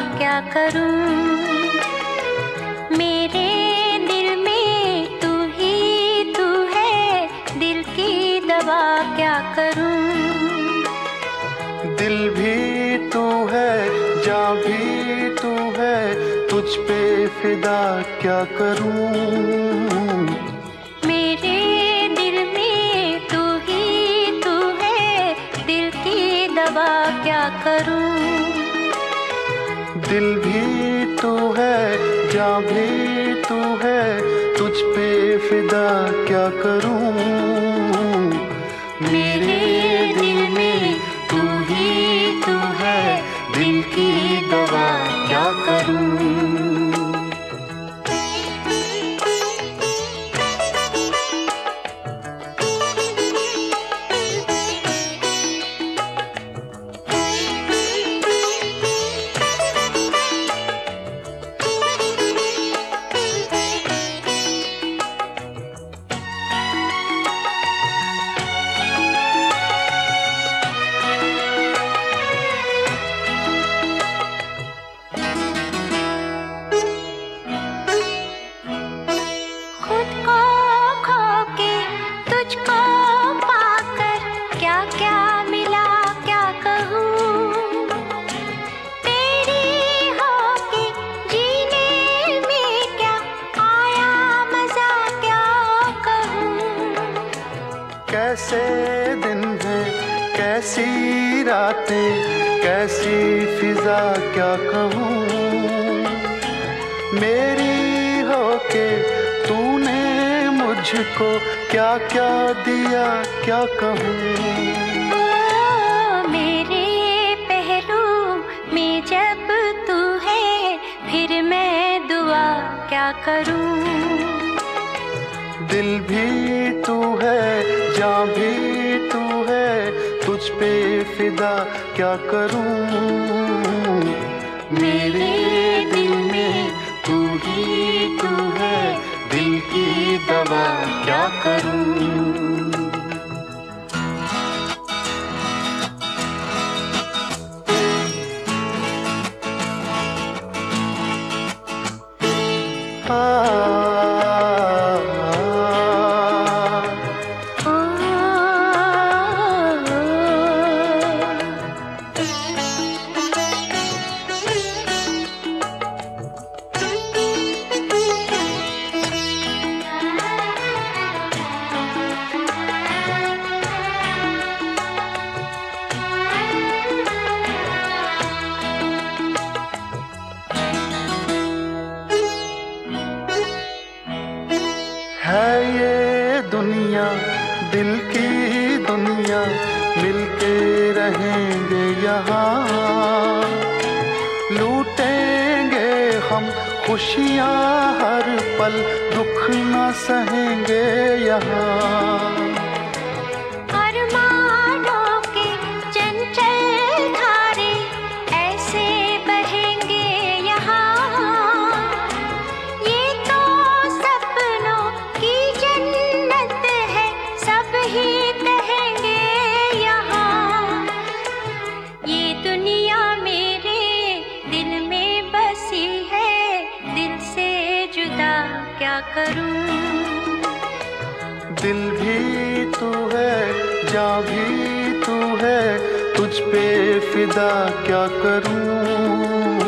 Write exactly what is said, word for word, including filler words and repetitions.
क्या करूं। मेरे दिल में तू ही तू है, दिल की दवा क्या करूं। दिल भी तू है, जान भी तू है, तुझ पे फिदा क्या करूं। मेरे दिल में तू ही तू है, दिल की दवा क्या करूं। दिल भी तू है, जान भी तू है, तुझ पे फिदा क्या करूं। मेरे दिल में तू ही तू है, दिल की दवा क्या करूं। कैसे दिन हैं, कैसी रातें, कैसी फिजा क्या कहूँ। मेरी होके तूने मुझको क्या क्या दिया क्या कहूँ। मेरे पहलू में जब तू है, फिर मैं दुआ क्या करूँ। दिल भी तू है, जान भी तू है, तुझ पे फिदा क्या करूं। मेरे दिल में तू ही तू है, दिल की दवा क्या करूं। है ये दुनिया दिल की दुनिया, मिलके रहेंगे यहाँ। लूटेंगे हम खुशियाँ हर पल, दुख न सहेंगे यहाँ। क्या करूं। दिल भी तू है, जान भी तू है, तुझ पे फिदा क्या करूं।